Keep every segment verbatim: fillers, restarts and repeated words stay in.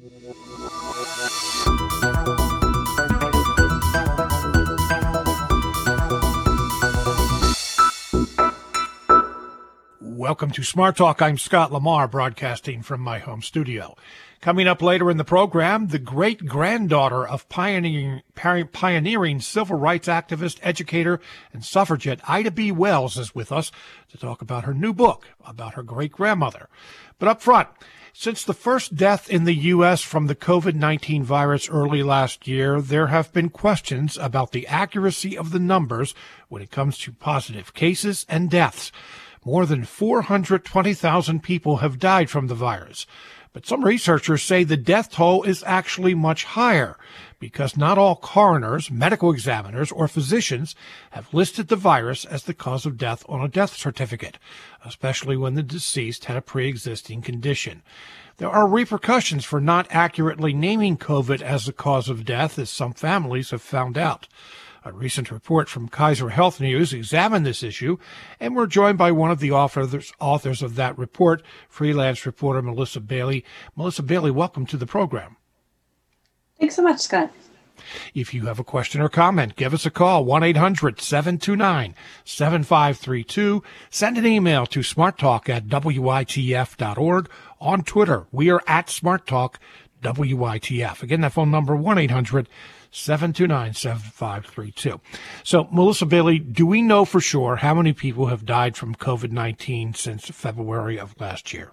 Welcome to Smart Talk. I'm Scott Lamar, broadcasting from my home studio. Coming up later in the program, the great-granddaughter of pioneering, pioneering civil rights activist, educator, and suffragette Ida B. Wells is with us to talk about her new book about her great-grandmother. But up front, since the first death in the U S from the COVID nineteen virus early last year, there have been questions about the accuracy of the numbers when it comes to positive cases and deaths. More than four hundred twenty thousand people have died from the virus. But some researchers say the death toll is actually much higher because not all coroners, medical examiners, or physicians have listed the virus as the cause of death on a death certificate, especially when the deceased had a pre-existing condition. There are repercussions for not accurately naming COVID as the cause of death, as some families have found out. A recent report from Kaiser Health News examined this issue, and we're joined by one of the authors, authors of that report, freelance reporter Melissa Bailey. Melissa Bailey, welcome to the program. Thanks so much, Scott. If you have a question or comment, give us a call, one eight hundred seven two nine seven five three two. Send an email to smarttalk at W I T F dot org. On Twitter, we are at SmartTalk W I T F. Again, that phone number, one eight hundred seven two nine seven five three two. So, Melissa Bailey, do we know for sure how many people have died from COVID nineteen since February of last year?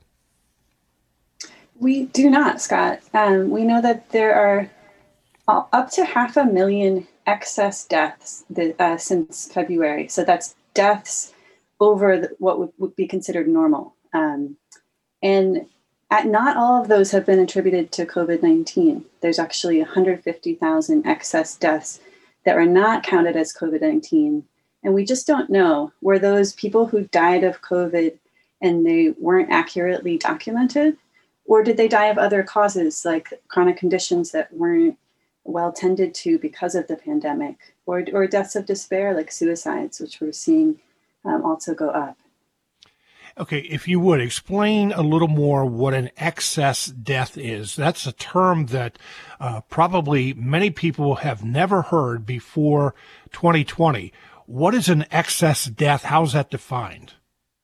We do not, Scott. Um, we know that there are up to half a million excess deaths uh, since February. So that's deaths over the, what would, would be considered normal. Um, and At not all of those have been attributed to COVID nineteen. There's actually one hundred fifty thousand excess deaths that are not counted as COVID nineteen. And we just don't know, were those people who died of COVID and they weren't accurately documented? Or did they die of other causes like chronic conditions that weren't well tended to because of the pandemic? Or, or deaths of despair like suicides, which we're seeing um, also go up. Okay, if you would, explain a little more what an excess death is. That's a term that uh, probably many people have never heard before twenty twenty. What is an excess death? How is that defined?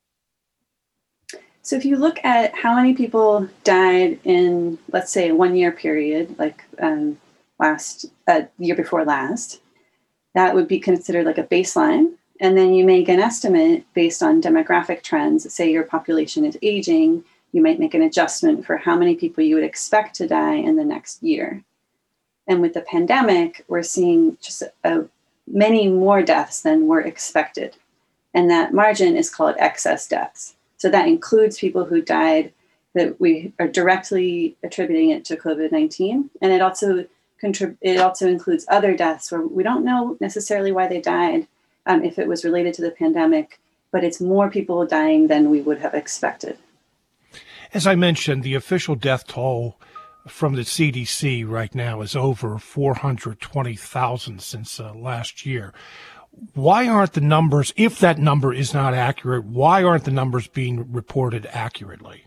So if you look at how many people died in, let's say, a one-year period, like um, last uh, year before last, that would be considered like a baseline. And then you make an estimate based on demographic trends. Say your population is aging, you might make an adjustment for how many people you would expect to die in the next year. And with the pandemic, we're seeing just a, many more deaths than were expected. And that margin is called excess deaths. So that includes people who died that we are directly attributing it to COVID nineteen. And it also contrib- it also includes other deaths where we don't know necessarily why they died, Um, if it was related to the pandemic, but it's more people dying than we would have expected. As I mentioned, the official death toll from the C D C right now is over four hundred twenty thousand since uh, last year. Why aren't the numbers, if that number is not accurate, why aren't the numbers being reported accurately?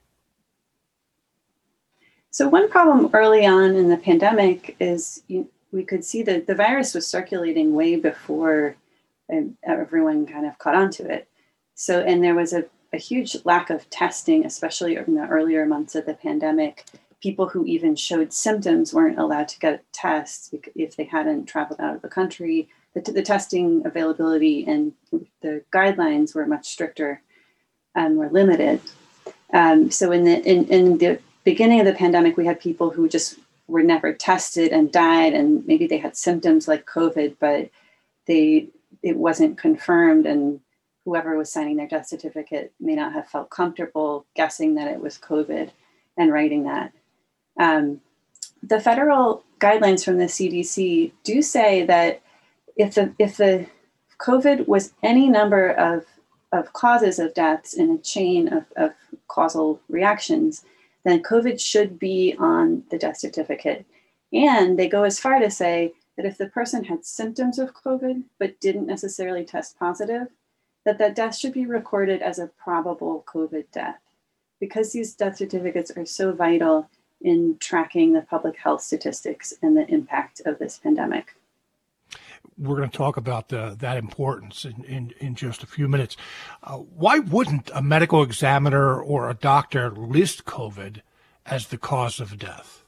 So one problem early on in the pandemic is you, we could see that the virus was circulating way before and everyone kind of caught on to it. So, and there was a, a huge lack of testing, especially in the earlier months of the pandemic. People who even showed symptoms weren't allowed to get tests if they hadn't traveled out of the country. The, the testing availability and the guidelines were much stricter and were limited. Um, so in the in, in the beginning of the pandemic, we had people who just were never tested and died, and maybe they had symptoms like COVID, but they it wasn't confirmed, and whoever was signing their death certificate may not have felt comfortable guessing that it was COVID and writing that. Um, the federal guidelines from the C D C do say that if the if the COVID was any number of, of causes of deaths in a chain of, of causal reactions, then COVID should be on the death certificate. And they go as far to say that if the person had symptoms of COVID but didn't necessarily test positive, that that death should be recorded as a probable COVID death. Because these death certificates are so vital, in tracking the public health statistics and the impact of this pandemic. We're going to talk about the, that importance in, in, in just a few minutes. Uh, why wouldn't a medical examiner or a doctor list COVID as the cause of death?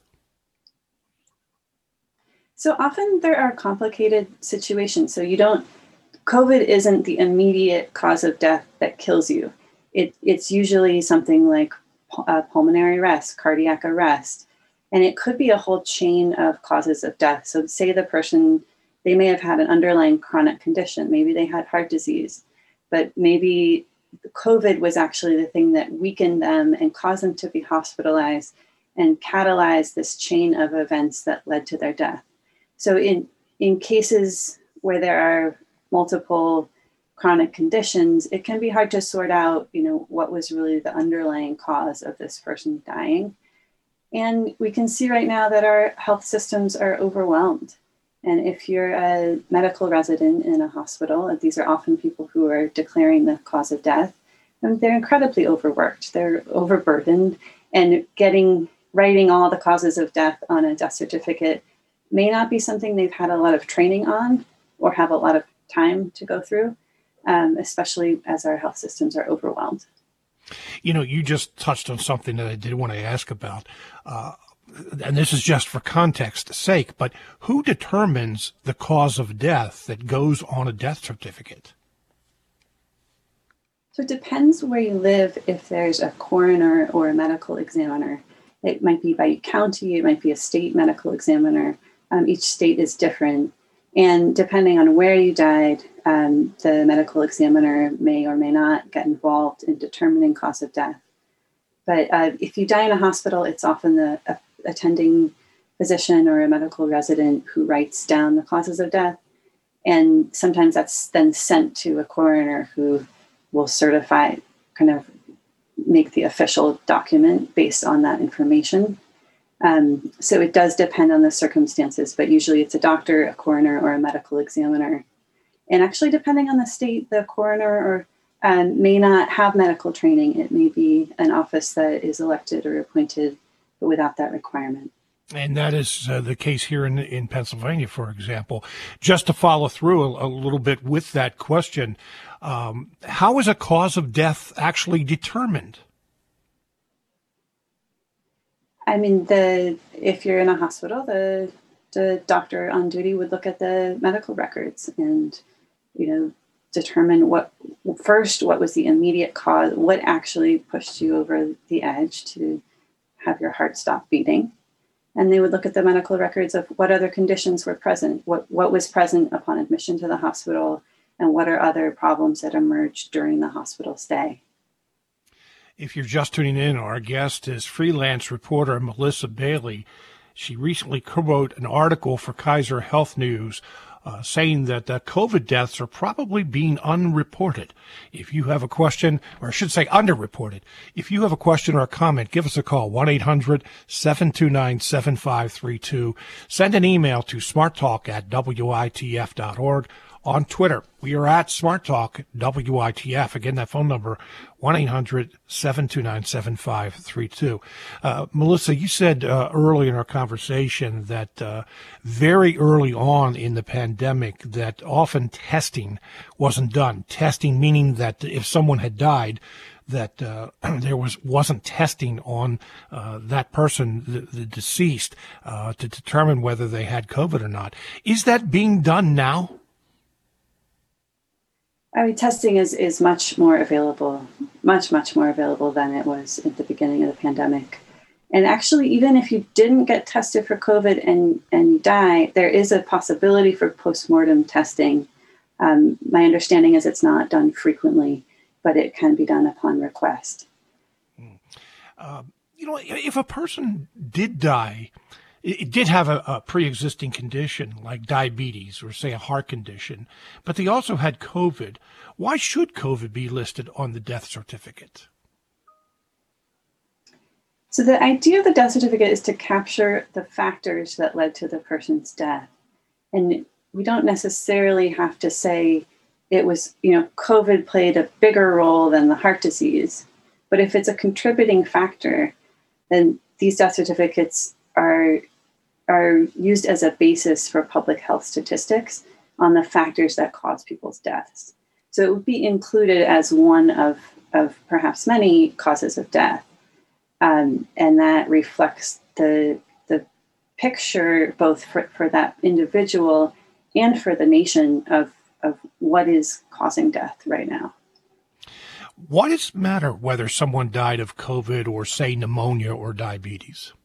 So often there are complicated situations. So you don't, COVID isn't the immediate cause of death that kills you. It, it's usually something like uh, pulmonary arrest, cardiac arrest, and it could be a whole chain of causes of death. So say the person, they may have had an underlying chronic condition. Maybe they had heart disease, but maybe COVID was actually the thing that weakened them and caused them to be hospitalized and catalyzed this chain of events that led to their death. So in, in cases where there are multiple chronic conditions, it can be hard to sort out, you know, what was really the underlying cause of this person dying. And we can see right now that our health systems are overwhelmed. And if you're a medical resident in a hospital, and these are often people who are declaring the cause of death, and they're incredibly overworked, they're overburdened, and getting, writing all the causes of death on a death certificate may not be something they've had a lot of training on or have a lot of time to go through, um, especially as our health systems are overwhelmed. You know, you just touched on something that I did want to ask about, uh, and this is just for context's sake, but who determines the cause of death that goes on a death certificate? So it depends where you live, if there's a coroner or a medical examiner. It might be by county, it might be a state medical examiner. Um, each state is different. And depending on where you died, um, the medical examiner may or may not get involved in determining cause of death. But uh, if you die in a hospital, it's often the uh, attending physician or a medical resident who writes down the causes of death. And sometimes that's then sent to a coroner who will certify, kind of make the official document based on that information. Um, so it does depend on the circumstances, but usually it's a doctor, a coroner, or a medical examiner. And actually, depending on the state, the coroner or um, may not have medical training. It may be an office that is elected or appointed, but without that requirement. And that is uh, the case here in, in Pennsylvania, for example. Just to follow through a, a little bit with that question, um, how is a cause of death actually determined? I mean, the if you're in a hospital, the the doctor on duty would look at the medical records and, you know, determine what first, what was the immediate cause, what actually pushed you over the edge to have your heart stop beating. And they would look at the medical records of what other conditions were present, what, what was present upon admission to the hospital, and what are other problems that emerged during the hospital stay. If you're just tuning in, our guest is freelance reporter Melissa Bailey. She recently co-wrote an article for Kaiser Health News uh, saying that uh, COVID deaths are probably being unreported. If you have a question, or I should say underreported, if you have a question or a comment, give us a call, one eight hundred seven two nine seven five three two. Send an email to smarttalk at W I T F dot org. On Twitter, we are at Smart Talk W I T F. Again, that phone number, one eight hundred seven two nine seven five three two. Uh, Melissa, you said uh, early in our conversation that uh, very early on in the pandemic that often testing wasn't done. Testing meaning that if someone had died, that uh, there was wasn't testing on uh, that person, the, the deceased, uh, to determine whether they had COVID or not. Is that being done now? I mean, testing is, is much more available, much, much more available than it was at the beginning of the pandemic. And actually, even if you didn't get tested for COVID and, and you die, there is a possibility for postmortem testing. Um, my understanding is it's not done frequently, but it can be done upon request. Mm. Uh, you know, if a person did die, it did have a, a pre-existing condition like diabetes or, say, a heart condition, but they also had COVID. Why should COVID be listed on the death certificate? So the idea of the death certificate is to capture the factors that led to the person's death. And we don't necessarily have to say it was, you know, COVID played a bigger role than the heart disease. But if it's a contributing factor, then these death certificates are are used as a basis for public health statistics on the factors that cause people's deaths. So it would be included as one of, of perhaps many causes of death. Um, and that reflects the, the picture, both for, for that individual and for the nation, of, of what is causing death right now. Why does it matter whether someone died of COVID or, say, pneumonia or diabetes?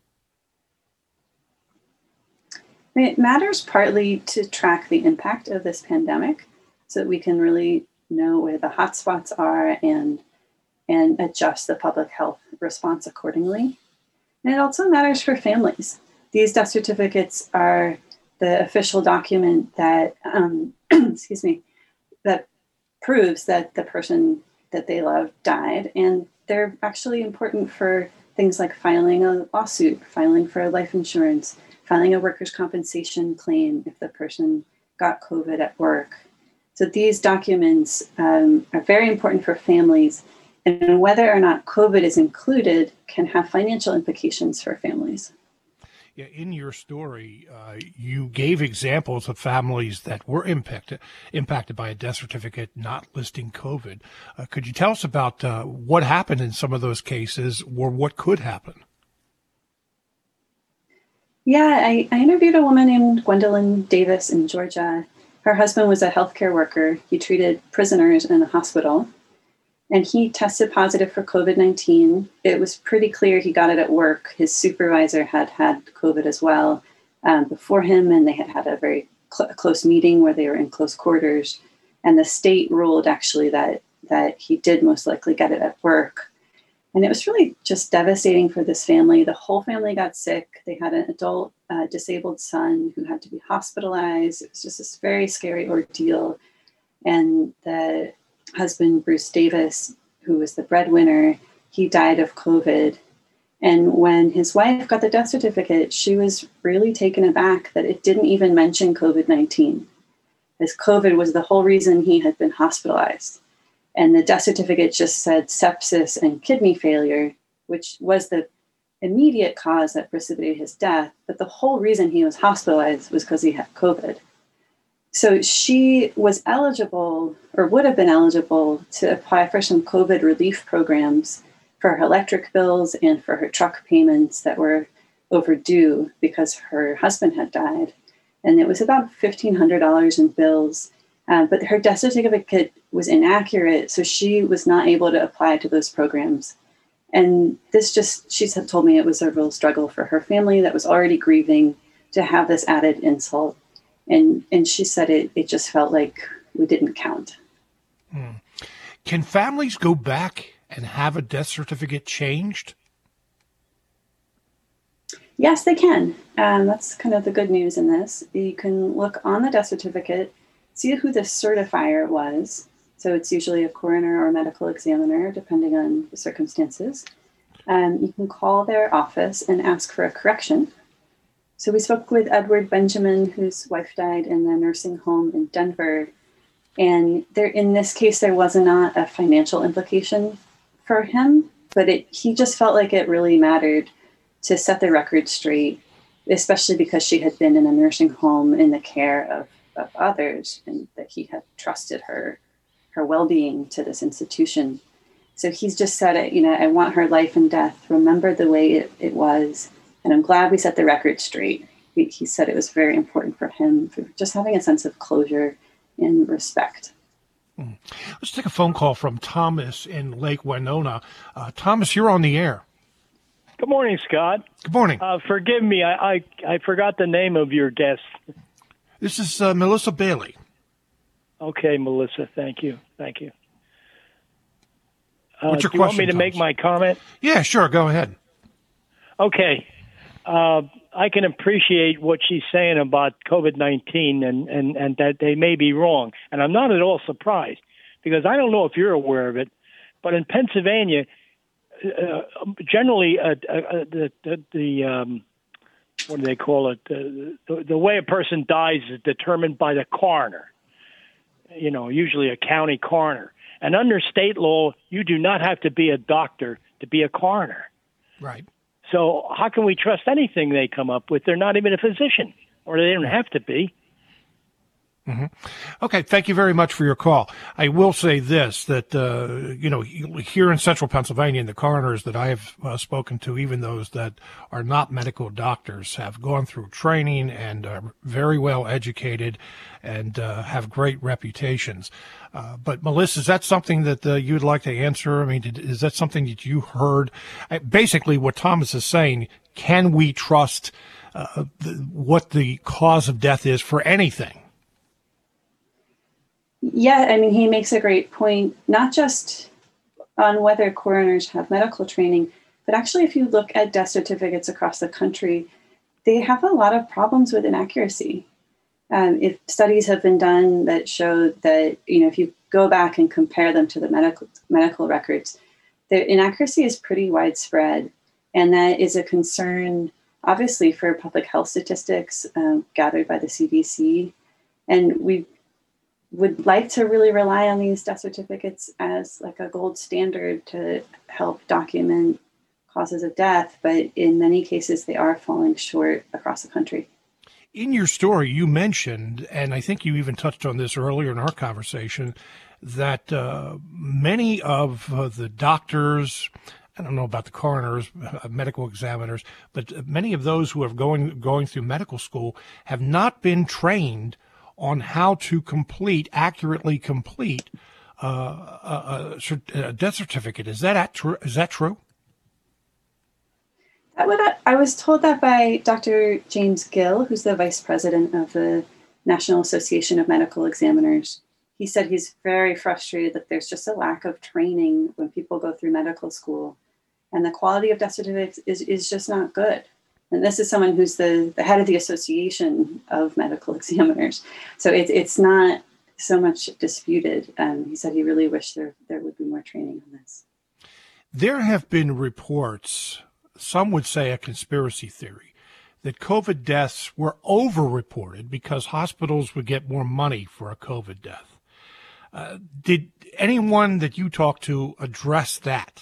It matters partly to track the impact of this pandemic so that we can really know where the hotspots are and, and adjust the public health response accordingly. And it also matters for families. These death certificates are the official document that, um, excuse me, that proves that the person that they love died. And they're actually important for things like filing a lawsuit, filing for life insurance, filing a workers' compensation claim if the person got COVID at work. So these documents um, are very important for families, and whether or not COVID is included can have financial implications for families. Yeah, in your story, uh, you gave examples of families that were impacted impacted by a death certificate not listing COVID. Uh, could you tell us about uh, what happened in some of those cases, or what could happen? Yeah, I, I interviewed a woman named Gwendolyn Davis in Georgia. Her husband was a healthcare worker. He treated prisoners in a hospital, and he tested positive for COVID nineteen. It was pretty clear he got it at work. His supervisor had had COVID as well um, before him, and they had had a very cl- close meeting where they were in close quarters. And the state ruled actually that that he did most likely get it at work. And it was really just devastating for this family. The whole family got sick. They had an adult uh, disabled son who had to be hospitalized. It was just this very scary ordeal. And the husband, Bruce Davis, who was the breadwinner, he died of COVID. And when his wife got the death certificate, she was really taken aback that it didn't even mention COVID nineteen, as COVID was the whole reason he had been hospitalized. And the death certificate just said sepsis and kidney failure, which was the immediate cause that precipitated his death. But the whole reason he was hospitalized was because he had COVID. So she was eligible, or would have been eligible, to apply for some COVID relief programs for her electric bills and for her truck payments that were overdue because her husband had died. And it was about fifteen hundred dollars in bills. Uh, but her death certificate was inaccurate, so she was not able to apply to those programs. And this just, she had told me it was a real struggle for her family that was already grieving to have this added insult. And and she said it, it just felt like we didn't count. Hmm. Can families go back and have a death certificate changed? Yes, they can. Um, that's kind of the good news in this. You can look on the death certificate, see who the certifier was. So it's usually a coroner or medical examiner, depending on the circumstances. Um, you can call their office and ask for a correction. So we spoke with Edward Benjamin, whose wife died in the nursing home in Denver. And there, in this case, there was not a financial implication for him, but it, he just felt like it really mattered to set the record straight, especially because she had been in a nursing home in the care of, of others, and that he had trusted her, her well-being to this institution. So he's just said it, you know, I want her life and death remembered the way it, it was. And I'm glad we set the record straight. He, he said it was very important for him, for just having a sense of closure and respect. Hmm. Let's take a phone call from Thomas in Lake Winona. Uh, Thomas, you're on the air. Good morning, Scott. Good morning. Uh, forgive me, I, I I forgot the name of your guest. This is uh, Melissa Bailey. Okay, Melissa, thank you. Thank you. Uh, What's your do question, you want me to Thomas? make my comment? Yeah, sure. Go ahead. Okay. Uh, I can appreciate what she's saying about COVID nineteen and, and, and that they may be wrong. And I'm not at all surprised, because I don't know if you're aware of it, but in Pennsylvania, uh, generally uh, uh, the, the, the um, what do they call it? The, the, the way a person dies is determined by the coroner, you know, usually a county coroner. And under state law, you do not have to be a doctor to be a coroner. Right. So how can we trust anything they come up with? They're not even a physician, or they don't have to be. Mm-hmm. Okay, thank you very much for your call. I will say this, that, uh, you know, here in central Pennsylvania, the coroners that I have uh, spoken to, even those that are not medical doctors, have gone through training and are very well educated and uh, have great reputations. Uh, but, Melissa, is that something that uh, you'd like to answer? I mean, did, is that something that you heard? I, basically, what Thomas is saying, can we trust uh, the, what the cause of death is for anything? Yeah, I mean, he makes a great point, not just on whether coroners have medical training, but actually if you look at death certificates across the country, they have a lot of problems with inaccuracy. Um, if studies have been done that show that, you know, if you go back and compare them to the medical medical records, the inaccuracy is pretty widespread. And that is a concern, obviously, for public health statistics um, gathered by the C D C. And we would like to really rely on these death certificates as like a gold standard to help document causes of death, but in many cases they are falling short across the country. In your story, you mentioned, and I think you even touched on this earlier in our conversation, that uh, many of uh, the doctors, I don't know about the coroners, uh, medical examiners, but many of those who are going going through medical school have not been trained on how to complete, accurately complete uh, a, a, a death certificate. Is that at tr- is that true? That would, I was told that by Doctor James Gill, who's the vice president of the National Association of Medical Examiners. He said he's very frustrated that there's just a lack of training when people go through medical school, and the quality of death certificates is, is just not good. And this is someone who's the, the head of the Association of Medical Examiners. So it, it's not so much disputed. Um, he said he really wished there, there would be more training on this. There have been reports, some would say a conspiracy theory, that COVID deaths were over-reported because hospitals would get more money for a COVID death. Uh, did anyone that you talked to address that?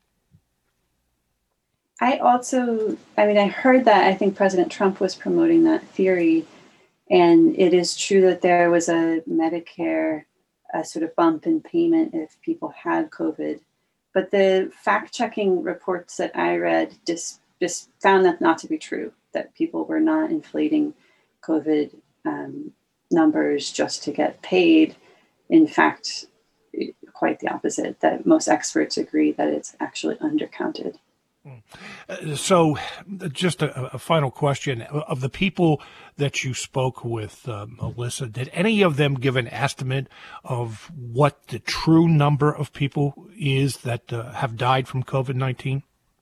I also, I mean, I heard that I think President Trump was promoting that theory, and it is true that there was a Medicare a sort of bump in payment if people had COVID. But the fact-checking reports that I read just, just found that not to be true, that people were not inflating COVID um, numbers just to get paid. In fact, quite the opposite, that most experts agree that it's actually undercounted. So just a, a final question. Of the people that you spoke with, uh, Melissa, did any of them give an estimate of what the true number of people is that uh, have died from COVID nineteen?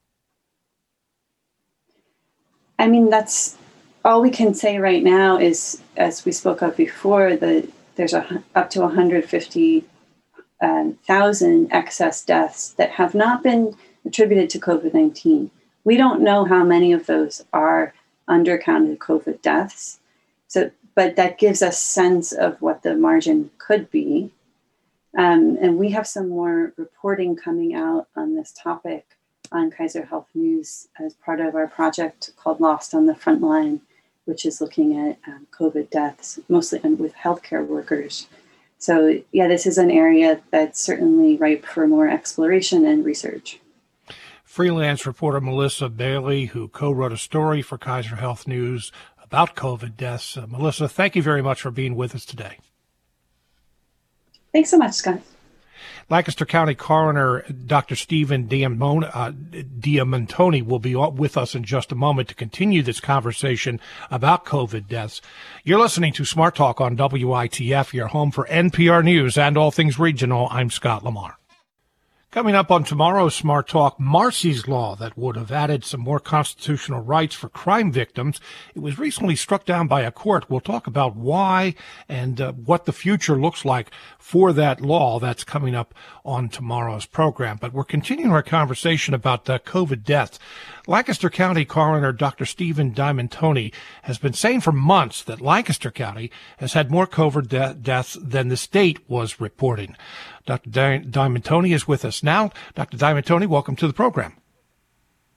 I mean, that's all we can say right now is, as we spoke of before, that there's a, up to one hundred fifty thousand excess deaths that have not been attributed to COVID nineteen. We don't know how many of those are undercounted COVID deaths. So, but that gives us sense of what the margin could be. Um, and we have some more reporting coming out on this topic on Kaiser Health News as part of our project called Lost on the Frontline, which is looking at um, COVID deaths, mostly with healthcare workers. So yeah, this is an area that's certainly ripe for more exploration and research. Freelance reporter Melissa Bailey, who co-wrote a story for Kaiser Health News about COVID deaths. Uh, Melissa, thank you very much for being with us today. Thanks so much, Scott. Lancaster County Coroner Doctor Stephen Diamon- uh, Diamantoni will be with us in just a moment to continue this conversation about COVID deaths. You're listening to Smart Talk on W I T F, your home for N P R News and all things regional. I'm Scott Lamar. Coming up on tomorrow's Smart Talk, Marsy's Law that would have added some more constitutional rights for crime victims. It was recently struck down by a court. We'll talk about why and uh, what the future looks like for that law. That's coming up on tomorrow's program. But we're continuing our conversation about uh, COVID deaths. Lancaster County Coroner Doctor Stephen Diamantoni has been saying for months that Lancaster County has had more COVID de- deaths than the state was reporting. Doctor Di- Diamantoni is with us now. Doctor Diamantoni, welcome to the program.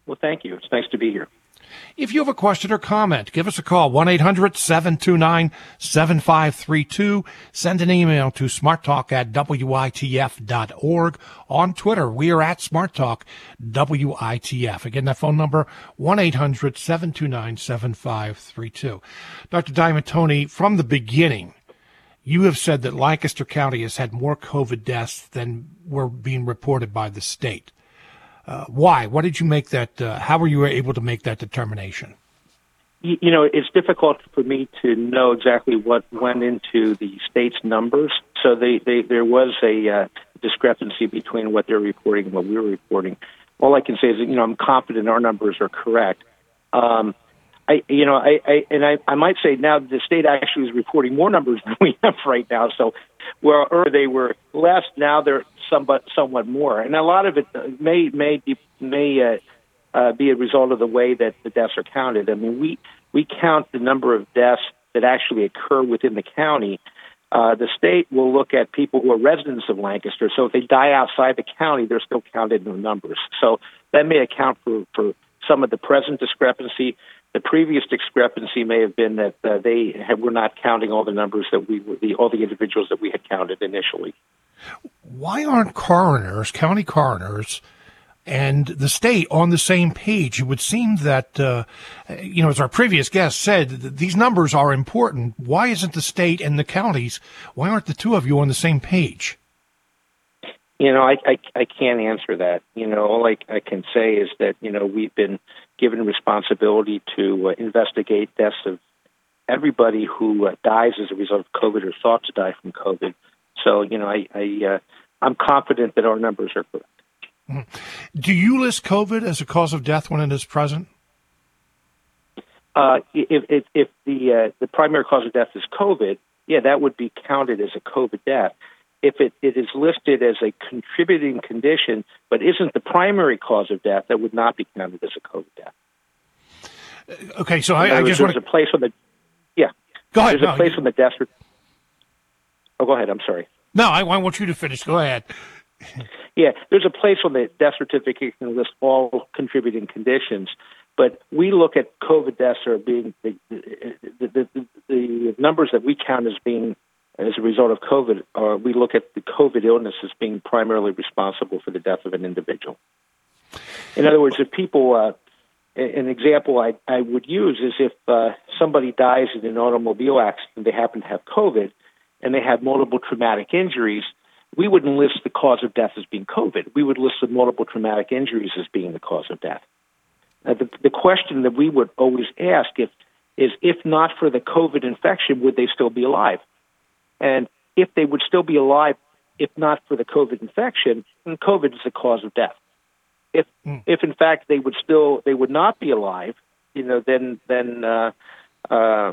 Well, thank you. It's nice to be here. If you have a question or comment, give us a call, one eight hundred seven two nine seven five three two. Send an email to smarttalk at W I T F dot org. On Twitter, we are at SmartTalk W I T F. Again, that phone number, one eight hundred seven two nine seven five three two. Doctor Diamatone, from the beginning, you have said that Lancaster County has had more COVID deaths than were being reported by the state. Uh, why? What did you make that? Uh, how were you able to make that determination? You, you know, it's difficult for me to know exactly what went into the state's numbers. So they, they, there was a uh, discrepancy between what they're reporting and what we were reporting. All I can say is that, you know, I'm confident our numbers are correct. Um, I, you know, I, I and I, I might say now the state actually is reporting more numbers than we have right now. So where earlier they were less, now they're somewhat somewhat more, and a lot of it may may be, may uh, uh, be a result of the way that the deaths are counted. I mean, we we count the number of deaths that actually occur within the county. Uh, the state will look at people who are residents of Lancaster. So if they die outside the county, they're still counted in the numbers. So that may account for, for some of the present discrepancy. The previous discrepancy may have been that uh, they have, were not counting all the numbers that we were, the, all the individuals that we had counted initially. Why aren't coroners, county coroners, and the state on the same page? It would seem that, uh, you know, as our previous guest said, these numbers are important. Why isn't the state and the counties, why aren't the two of you on the same page? You know, I, I, I can't answer that. You know, all I, I can say is that, you know, we've been given responsibility to uh, investigate deaths of everybody who uh, dies as a result of COVID or thought to die from COVID. So, you know, I, I, uh, I'm confident that our numbers are correct. Mm-hmm. Do you list COVID as a cause of death when it is present? Uh, if, if, if the uh, the primary cause of death is COVID, yeah, that would be counted as a COVID death. If it, it is listed as a contributing condition but isn't the primary cause of death, that would not be counted as a COVID death. Okay, so I, I just want to... There's a place on the... Yeah. Go ahead. There's no, a place you... on the death... Oh, go ahead. I'm sorry. No, I, I want you to finish. Go ahead. Yeah, there's a place on the death certificate that can list all contributing conditions, but we look at COVID deaths or being the, the, the, the, the numbers that we count as being as a result of COVID, or we look at the COVID illness as being primarily responsible for the death of an individual. In other words, if people, uh, an example I, I would use is if uh, somebody dies in an automobile accident, they happen to have COVID, and they have multiple traumatic injuries, we wouldn't list the cause of death as being COVID. We would list the multiple traumatic injuries as being the cause of death. Now, the, the question that we would always ask if, is, if not for the COVID infection, would they still be alive? And if they would still be alive, if not for the COVID infection, then COVID is the cause of death. If, mm. if in fact they would still, they would not be alive, you know, then then uh, uh,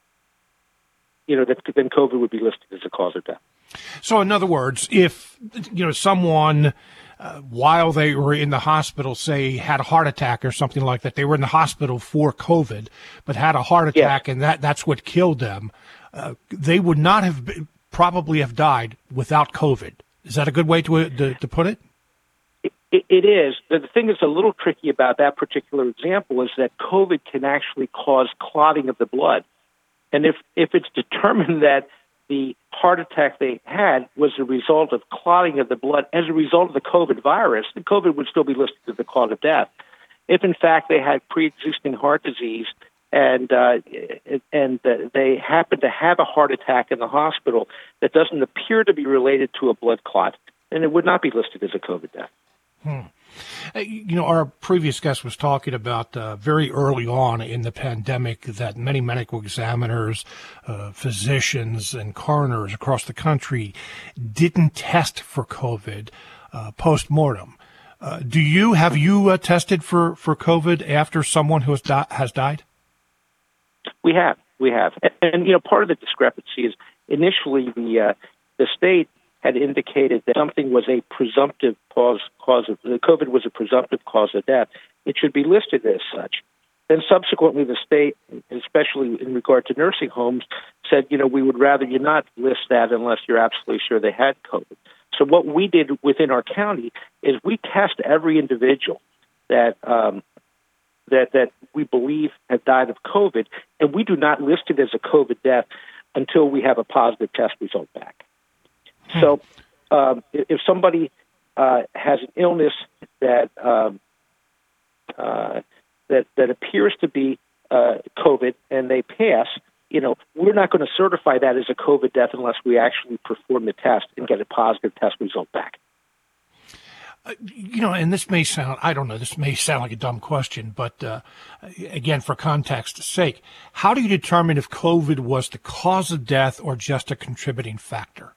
you know, that, then COVID would be listed as a cause of death. So, in other words, if you know someone uh, while they were in the hospital, say, had a heart attack or something like that, they were in the hospital for COVID, but had a heart attack, yes. and that that's what killed them. Uh, they would not have been, probably have died without COVID. Is that a good way to to, to put it? it? It is. The thing that's a little tricky about that particular example is that COVID can actually cause clotting of the blood. And if, if it's determined that the heart attack they had was a result of clotting of the blood as a result of the COVID virus, the COVID would still be listed as the cause of death. If, in fact, they had pre-existing heart disease and uh, and uh, they happen to have a heart attack in the hospital that doesn't appear to be related to a blood clot, then it would not be listed as a COVID death. Hmm. You know, our previous guest was talking about uh, very early on in the pandemic that many medical examiners, uh, physicians, and coroners across the country didn't test for COVID uh, post-mortem. Uh, do you, have you uh, tested for, for COVID after someone who has, di- has died? We have, we have. And, and, you know, part of the discrepancy is initially the uh, the state had indicated that something was a presumptive cause, cause of, COVID was a presumptive cause of death. It should be listed as such. Then subsequently the state, especially in regard to nursing homes, said, you know, we would rather you not list that unless you're absolutely sure they had COVID. So what we did within our county is we test every individual that um, that, that we believe have died of COVID, and we do not list it as a COVID death until we have a positive test result back. Hmm. So um, if somebody uh, has an illness that um, uh, that that appears to be uh, COVID and they pass, you know, we're not going to certify that as a COVID death unless we actually perform the test and get a positive test result back. Uh, you know, and this may sound, I don't know, this may sound like a dumb question, but uh, again, for context's sake, how do you determine if COVID was the cause of death or just a contributing factor?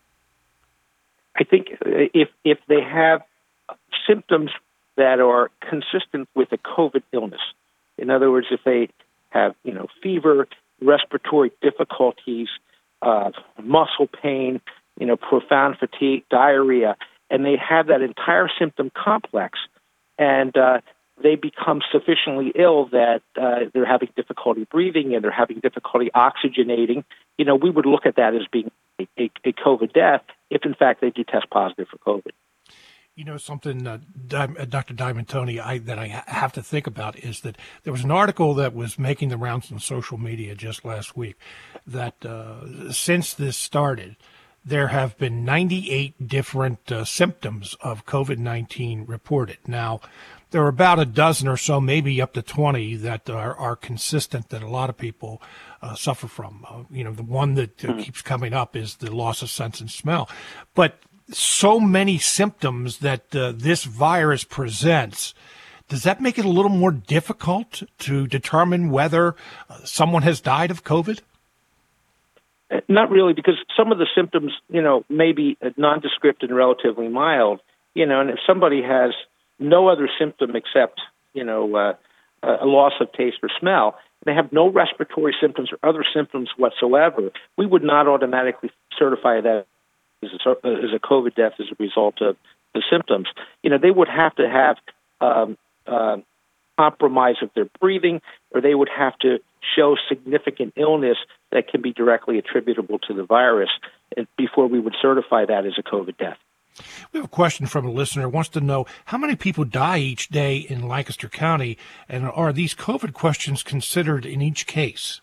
I think if if they have symptoms that are consistent with a COVID illness, in other words, if they have, you know, fever, respiratory difficulties, uh, muscle pain, you know, profound fatigue, diarrhea, and they have that entire symptom complex, and uh, they become sufficiently ill that uh, they're having difficulty breathing and they're having difficulty oxygenating, you know, we would look at that as being a, a, a COVID death if, in fact, they do test positive for COVID. You know, something, uh, Doctor Diamantoni, I, that I have to think about is that there was an article that was making the rounds on social media just last week that uh, since this started, there have been ninety-eight different uh, symptoms of COVID nineteen reported. Now, there are about a dozen or so, maybe up to twenty, that are, are consistent that a lot of people uh, suffer from. Uh, you know, the one that uh, mm-hmm. keeps coming up is the loss of sense and smell. But so many symptoms that uh, this virus presents, does that make it a little more difficult to determine whether uh, someone has died of COVID? Not really, because some of the symptoms, you know, may be nondescript and relatively mild, you know, and if somebody has no other symptom except, you know, uh, a loss of taste or smell, they have no respiratory symptoms or other symptoms whatsoever, we would not automatically certify that as a, as a COVID death as a result of the symptoms. You know, they would have to have um, uh, compromise of their breathing, or they would have to show significant illness that can be directly attributable to the virus before we would certify that as a COVID death. We have a question from a listener who wants to know how many people die each day in Lancaster County, and are these COVID questions considered in each case?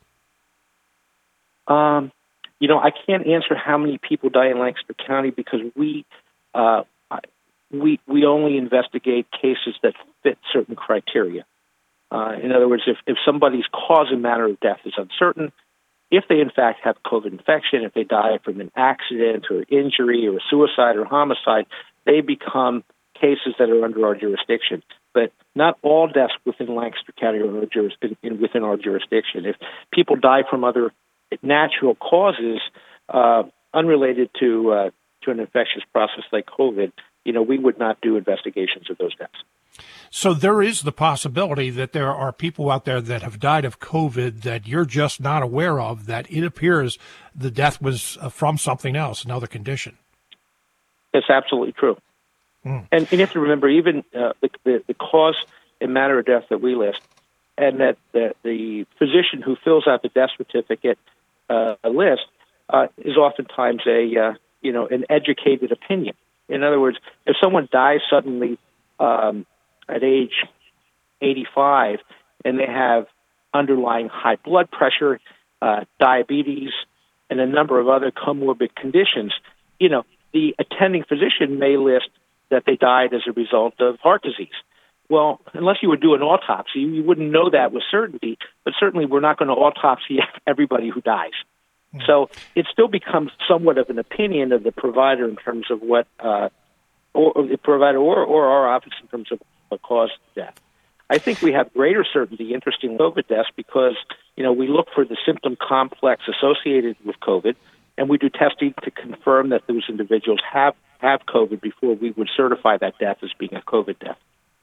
Um, you know, I can't answer how many people die in Lancaster County because we uh, we we only investigate cases that fit certain criteria. Uh, in other words, if, if somebody's cause and manner of death is uncertain, if they in fact have COVID infection, if they die from an accident or injury or suicide or homicide, they become cases that are under our jurisdiction. But not all deaths within Lancaster County are under juris- in, in, within our jurisdiction. If people die from other natural causes uh, unrelated to uh, to an infectious process like COVID, you know, we would not do investigations of those deaths. So there is the possibility that there are people out there that have died of COVID that you're just not aware of, that it appears the death was from something else, another condition. That's absolutely true. Mm. And, and you have to remember, even uh, the, the, the cause and manner of death that we list, and that the, the physician who fills out the death certificate uh, list uh, is oftentimes a uh, you know an educated opinion. In other words, if someone dies suddenly um, at age eighty-five and they have underlying high blood pressure, uh, diabetes, and a number of other comorbid conditions, you know, the attending physician may list that they died as a result of heart disease. Well, unless you would do an autopsy, you wouldn't know that with certainty, but certainly we're not going to autopsy everybody who dies. Mm. So it still becomes somewhat of an opinion of the provider in terms of what, uh, or, or the provider or, or our office in terms of what caused death. I think we have greater certainty, interesting COVID deaths, because, you know, we look for the symptom complex associated with COVID, and we do testing to confirm that those individuals have, have COVID before we would certify that death as being a COVID death.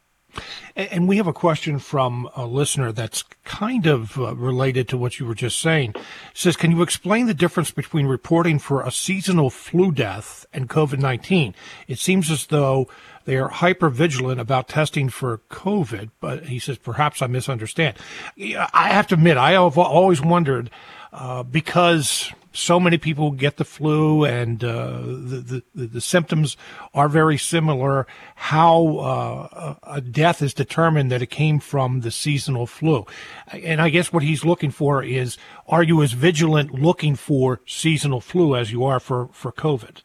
And we have a question from a listener that's kind of uh, related to what you were just saying. It says, can you explain the difference between reporting for a seasonal flu death and COVID nineteen? It seems as though they are hyper-vigilant about testing for COVID, but he says, perhaps I misunderstand. I have to admit, I have always wondered uh, because so many people get the flu and uh, the, the, the symptoms are very similar, how uh, a death is determined that it came from the seasonal flu. And I guess what he's looking for is, are you as vigilant looking for seasonal flu as you are for, for COVID?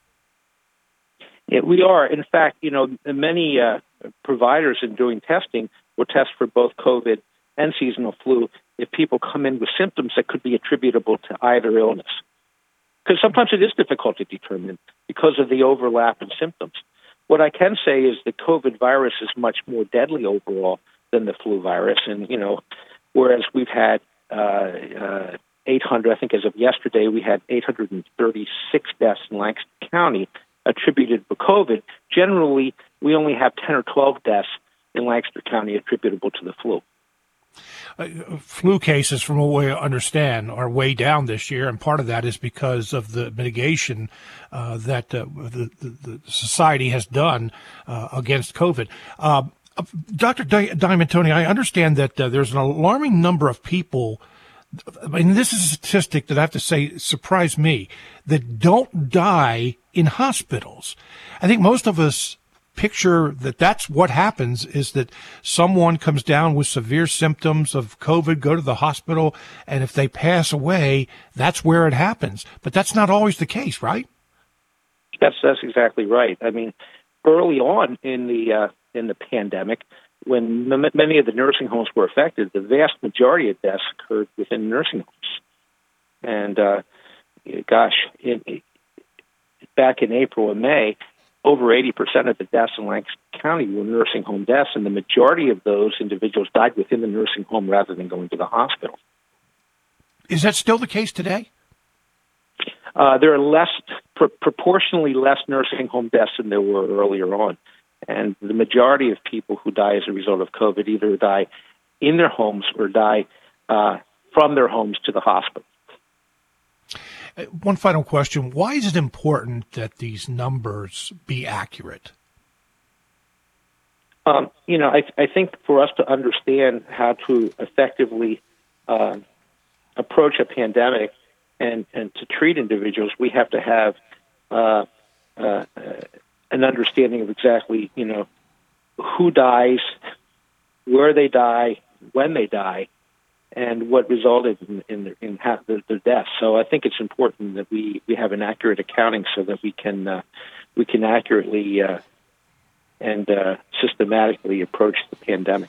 Yeah, we are. In fact, you know, many uh, providers in doing testing will test for both COVID and seasonal flu if people come in with symptoms that could be attributable to either illness. Because sometimes it is difficult to determine because of the overlap in symptoms. What I can say is the COVID virus is much more deadly overall than the flu virus. And, you know, whereas we've had uh, uh, eight hundred, I think as of yesterday, we had eight hundred thirty-six deaths in Lancaster County attributed to COVID. Generally, we only have ten or twelve deaths in Lancaster County attributable to the flu. Uh, flu cases, from what we understand, are way down this year, and part of that is because of the mitigation uh, that uh, the, the, the society has done uh, against COVID. Uh, Doctor Di- Diamantoni, I understand that uh, there's an alarming number of people, I mean, this is a statistic that I have to say surprised me, that don't die in hospitals. I think most of us picture that that's what happens, is that someone comes down with severe symptoms of COVID, go to the hospital, and if they pass away, that's where it happens. But that's not always the case, right? That's that's exactly right. I mean, early on in the uh, in the pandemic, when m- many of the nursing homes were affected, the vast majority of deaths occurred within nursing homes. And uh, gosh, in, back in April and May, over eighty percent of the deaths in Lancaster County were nursing home deaths, and the majority of those individuals died within the nursing home rather than going to the hospital. Is that still the case today? Uh, there are less, pr- proportionally less nursing home deaths than there were earlier on. And the majority of people who die as a result of COVID either die in their homes or die uh, from their homes to the hospital. One final question. Why is it important that these numbers be accurate? Um, you know, I, I think for us to understand how to effectively uh, approach a pandemic and, and to treat individuals, we have to have uh, uh, an understanding of exactly, you know, who dies, where they die, when they die, and what resulted in in, in half their, their deaths. So I think it's important that we, we have an accurate accounting so that we can uh, we can accurately uh, and uh, systematically approach the pandemic.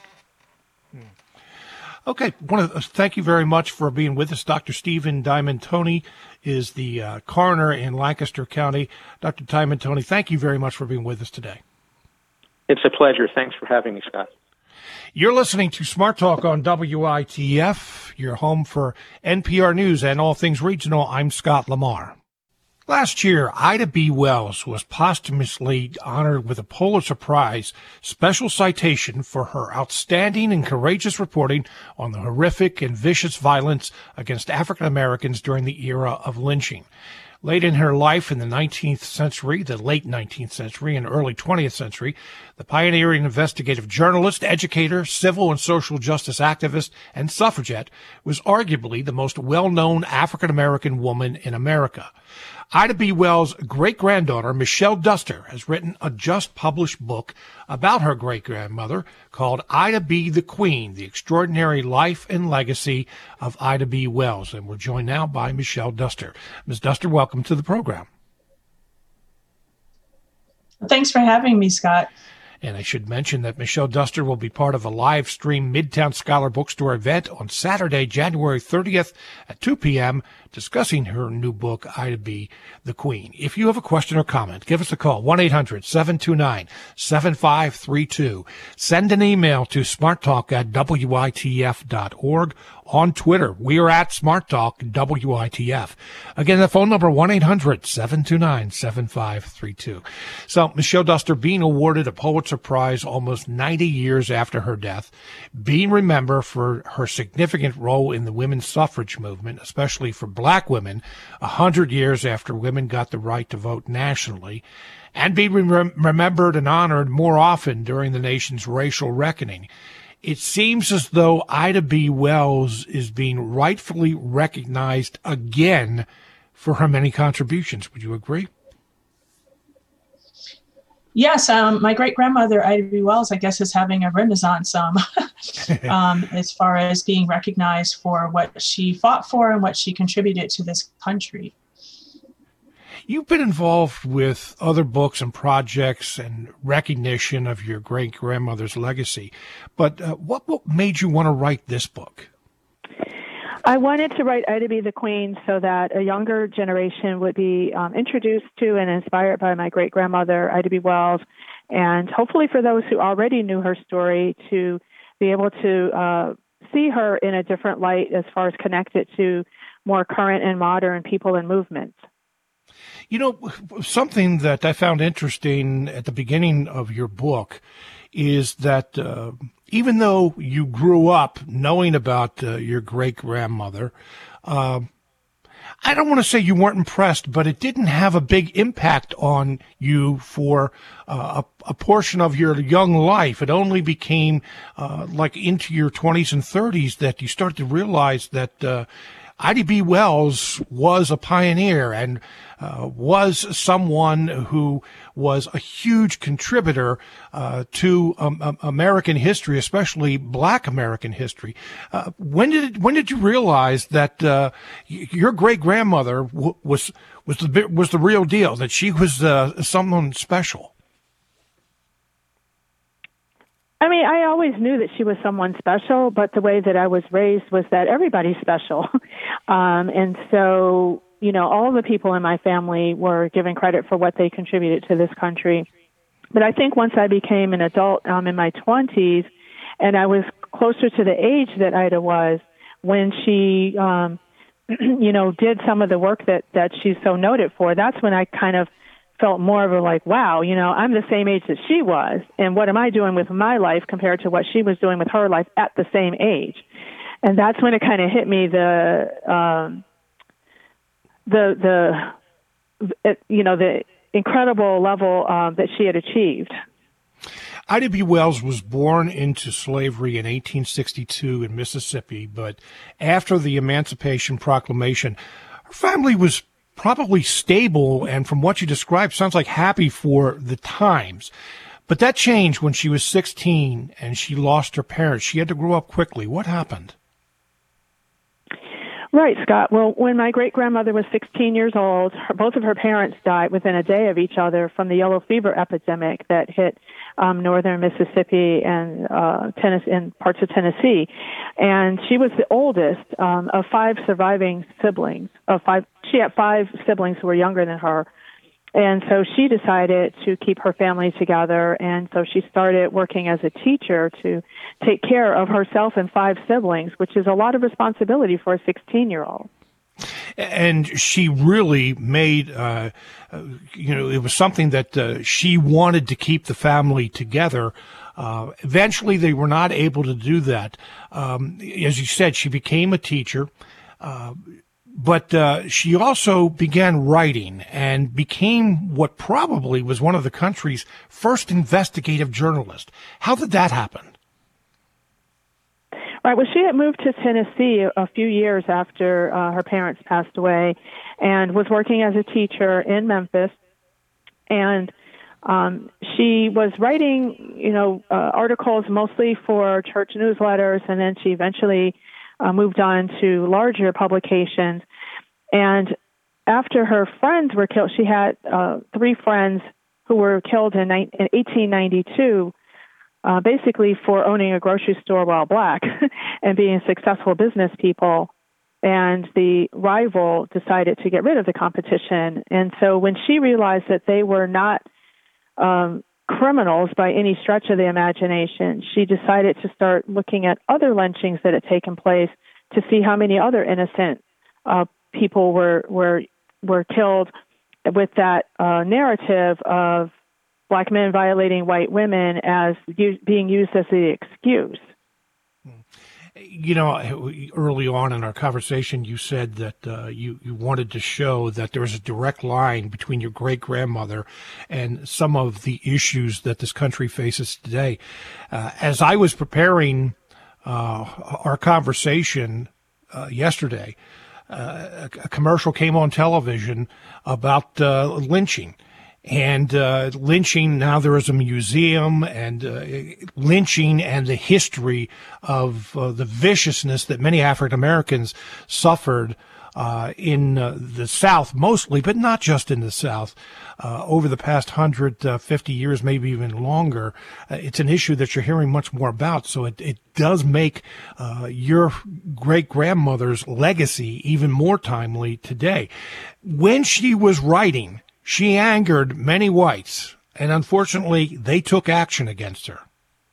Okay, want to thank you very much for being with us. Doctor Stephen Diamantoni is the uh, coroner in Lancaster County. Doctor Diamantoni, thank you very much for being with us today. It's a pleasure. Thanks for having me, Scott. You're listening to Smart Talk on W I T F, your home for N P R News and all things regional. I'm Scott Lamar. Last year, Ida B. Wells was posthumously honored with a Pulitzer Prize special citation for her outstanding and courageous reporting on the horrific and vicious violence against African Americans during the era of lynching. Late in her life in the nineteenth century, the late nineteenth century and early twentieth century, the pioneering investigative journalist, educator, civil and social justice activist, and suffragette was arguably the most well-known African-American woman in America. Ida B. Wells' great-granddaughter, Michelle Duster, has written a just-published book about her great-grandmother called Ida B. the Queen, The Extraordinary Life and Legacy of Ida B. Wells. And we're joined now by Michelle Duster. Miz Duster, welcome to the program. Thanks for having me, Scott. And I should mention that Michelle Duster will be part of a live stream Midtown Scholar Bookstore event on Saturday, January thirtieth at two p.m., discussing her new book, Ida B. the Queen. If you have a question or comment, give us a call, one eight hundred seven two nine seven five three two. Send an email to smarttalk at W I T F dot org. On Twitter, we are at SmartTalk W I T F. Again, the phone number, one eight hundred seven two nine seven five three two. So, Michelle Duster being awarded a Pulitzer Prize almost ninety years after her death, being remembered for her significant role in the women's suffrage movement, especially for black women, one hundred years after women got the right to vote nationally, and being rem- remembered and honored more often during the nation's racial reckoning. it seems as though Ida B. Wells is being rightfully recognized again for her many contributions. Would you agree? Yes, um, my great-grandmother, Ida B. Wells, I guess, is having a renaissance um, um, as far as being recognized for what she fought for and what she contributed to this country. You've been involved with other books and projects and recognition of your great-grandmother's legacy, but uh, what, what made you want to write this book? I wanted to write Ida B. the Queen so that a younger generation would be um, introduced to and inspired by my great-grandmother, Ida B. Wells, and hopefully for those who already knew her story to be able to uh, see her in a different light as far as connected to more current and modern people and movements. You know, something that I found interesting at the beginning of your book is that uh, even though you grew up knowing about uh, your great-grandmother, uh, I don't want to say you weren't impressed, but it didn't have a big impact on you for uh, a, a portion of your young life. It only became uh, like into your twenties and thirties that you started to realize that uh, Ida B. Wells was a pioneer and uh, was someone who was a huge contributor uh, to um, um, American history, especially Black American history. Uh, when did when did you realize that uh, your great grandmother w- was was the was the real deal? That she was uh, someone special? I mean, I always knew that she was someone special, but the way that I was raised was that everybody's special. um, and so, you know, all the people in my family were given credit for what they contributed to this country. But I think once I became an adult um, in my twenties, and I was closer to the age that Ida was, when she, um, you know, did some of the work that, that she's so noted for, that's when I kind of felt more of a like, wow, you know, I'm the same age that she was, and what am I doing with my life compared to what she was doing with her life at the same age? And that's when it kind of hit me, the, um, the, the, it, you know, the incredible level um, that she had achieved. Ida B. Wells was born into slavery in eighteen sixty-two in Mississippi, but after the Emancipation Proclamation, her family was probably stable, and from what you described, sounds like happy for the times. But that changed when she was sixteen and she lost her parents. She had to grow up quickly. What happened? Right, Scott. Well, when my great-grandmother was sixteen years old, her, both of her parents died within a day of each other from the yellow fever epidemic that hit um, northern Mississippi and uh, Tennessee, and parts of Tennessee. And she was the oldest um, of five surviving siblings. Of five, she had five siblings who were younger than her. And so she decided to keep her family together, and so she started working as a teacher to take care of herself and five siblings, which is a lot of responsibility for a sixteen-year-old. And she really made, uh, uh, you know, it was something that uh, she wanted to keep the family together. Uh, eventually, they were not able to do that. Um, as you said, she became a teacher. Uh, But uh, she also began writing and became what probably was one of the country's first investigative journalists. How did that happen? Right. Well, she had moved to Tennessee a few years after uh, her parents passed away and was working as a teacher in Memphis. And um, she was writing, you know, uh, articles mostly for church newsletters, and then she eventually Uh, moved on to larger publications. And after her friends were killed, she had uh, three friends who were killed in, in eighteen ninety-two, uh, basically for owning a grocery store while black and being successful business people. And the rival decided to get rid of the competition. And so when she realized that they were not um, criminals by any stretch of the imagination, she decided to start looking at other lynchings that had taken place to see how many other innocent uh, people were were were killed with that uh, narrative of black men violating white women as u- being used as the excuse. You know, early on in our conversation, you said that uh, you, you wanted to show that there was a direct line between your great-grandmother and some of the issues that this country faces today. Uh, as I was preparing uh, our conversation uh, yesterday, uh, a commercial came on television about uh, lynching. And uh, lynching, now there is a museum, and uh, lynching and the history of uh, the viciousness that many African Americans suffered uh, in uh, the South mostly, but not just in the South, uh, over the past one hundred fifty years, maybe even longer. Uh, it's an issue that you're hearing much more about, so it, it does make uh, your great-grandmother's legacy even more timely today. When she was writing, she angered many whites, and unfortunately, they took action against her.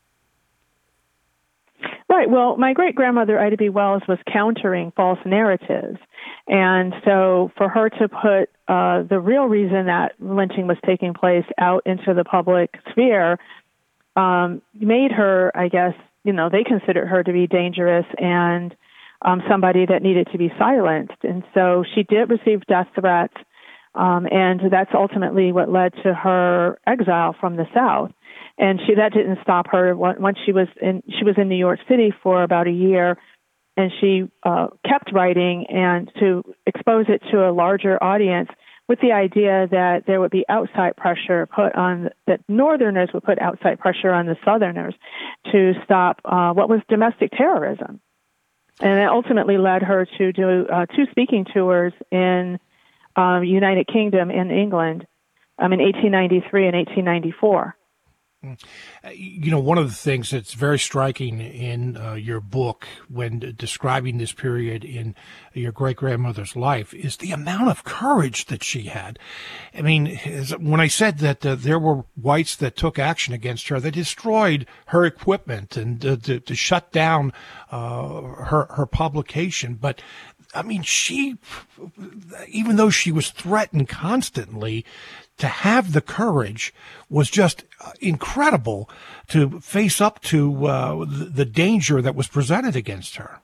Right. Well, my great-grandmother, Ida B. Wells, was countering false narratives. And so for her to put uh, the real reason that lynching was taking place out into the public sphere um, made her, I guess, you know, they considered her to be dangerous and um, somebody that needed to be silenced. And so she did receive death threats. Um, and that's ultimately what led to her exile from the South. And she that didn't stop her. Once she was in, she was in New York City for about a year, and she uh, kept writing and to expose it to a larger audience with the idea that there would be outside pressure put on, that Northerners would put outside pressure on the Southerners to stop uh, what was domestic terrorism. And it ultimately led her to do uh, two speaking tours in Um, United Kingdom and England um, in eighteen ninety-three and eighteen ninety-four. You know, one of the things that's very striking in uh, your book when describing this period in your great-grandmother's life is the amount of courage that she had. I mean, when I said that uh, there were whites that took action against her, they destroyed her equipment and uh, to, to shut down uh, her, her publication. But I mean, she, even though she was threatened constantly, to have the courage was just incredible to face up to uh, the danger that was presented against her.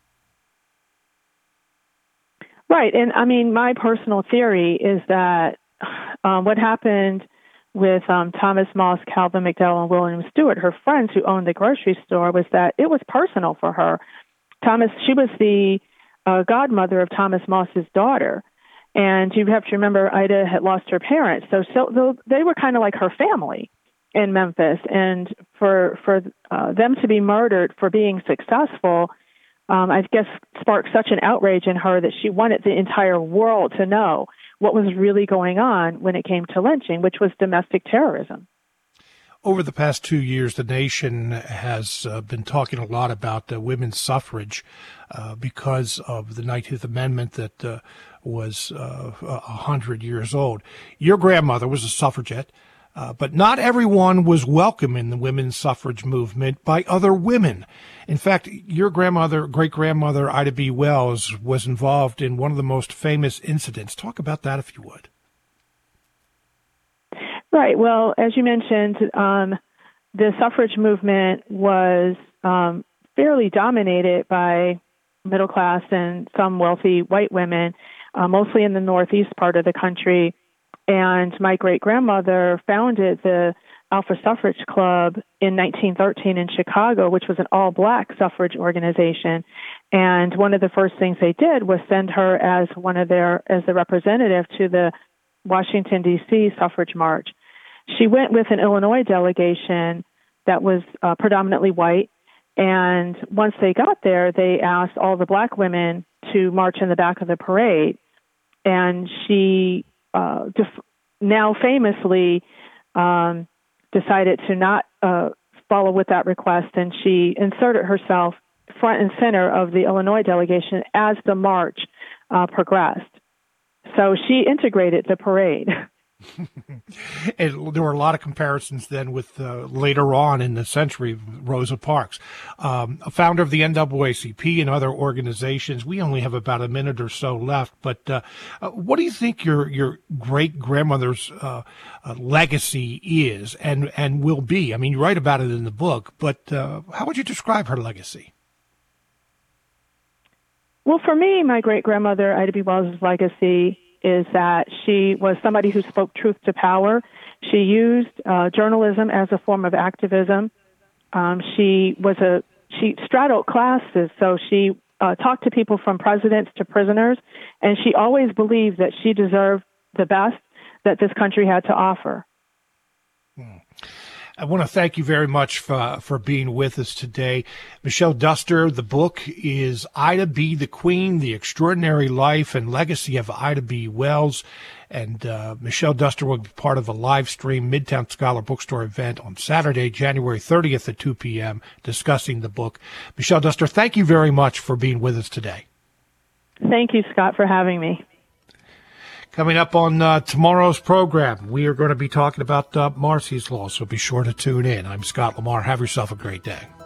Right. And I mean, my personal theory is that um, what happened with um, Thomas Moss, Calvin McDowell, and William Stewart, her friends who owned the grocery store, was that it was personal for her. Thomas, she was the uh, godmother of Thomas Moss's daughter. And you have to remember, Ida had lost her parents. So, so they were kind of like her family in Memphis. And for for uh, them to be murdered for being successful, um, I guess sparked such an outrage in her that she wanted the entire world to know what was really going on when it came to lynching, which was domestic terrorism. Over the past two years, the nation has uh, been talking a lot about uh, women's suffrage uh, because of the nineteenth Amendment that uh, was uh, one hundred years old. Your grandmother was a suffragette, uh, but not everyone was welcome in the women's suffrage movement by other women. In fact, your grandmother, great-grandmother, Ida B. Wells, was involved in one of the most famous incidents. Talk about that, if you would. Right. Well, as you mentioned, um, the suffrage movement was um, fairly dominated by middle class and some wealthy white women, uh, mostly in the northeast part of the country. And my great-grandmother founded the Alpha Suffrage Club in nineteen thirteen in Chicago, which was an all-black suffrage organization. And one of the first things they did was send her as one of their as the representative to the Washington, D C suffrage march. She went with an Illinois delegation that was uh, predominantly white, and once they got there, they asked all the black women to march in the back of the parade, and she uh, def- now famously um, decided to not uh, follow with that request, and she inserted herself front and center of the Illinois delegation as the march uh, progressed. So she integrated the parade. And there were a lot of comparisons then with uh, later on in the century, Rosa Parks, um, a founder of the N double A C P and other organizations. We only have about a minute or so left, but uh, uh, what do you think your your great grandmother's uh, uh, legacy is and and will be? I mean, you write about it in the book, but uh, how would you describe her legacy? Well, for me, my great-grandmother, Ida B. Wells' legacy is that she was somebody who spoke truth to power. She used uh, journalism as a form of activism. Um, she was a she straddled classes, so she uh, talked to people from presidents to prisoners, and she always believed that she deserved the best that this country had to offer. Hmm. I want to thank you very much for, for being with us today. Michelle Duster, the book is Ida B. the Queen, The Extraordinary Life and Legacy of Ida B. Wells. And uh, Michelle Duster will be part of a live stream Midtown Scholar Bookstore event on Saturday, January thirtieth at two p.m., discussing the book. Michelle Duster, thank you very much for being with us today. Thank you, Scott, for having me. Coming up on uh, tomorrow's program, we are going to be talking about uh, Marsy's Law, so be sure to tune in. I'm Scott Lamar. Have yourself a great day.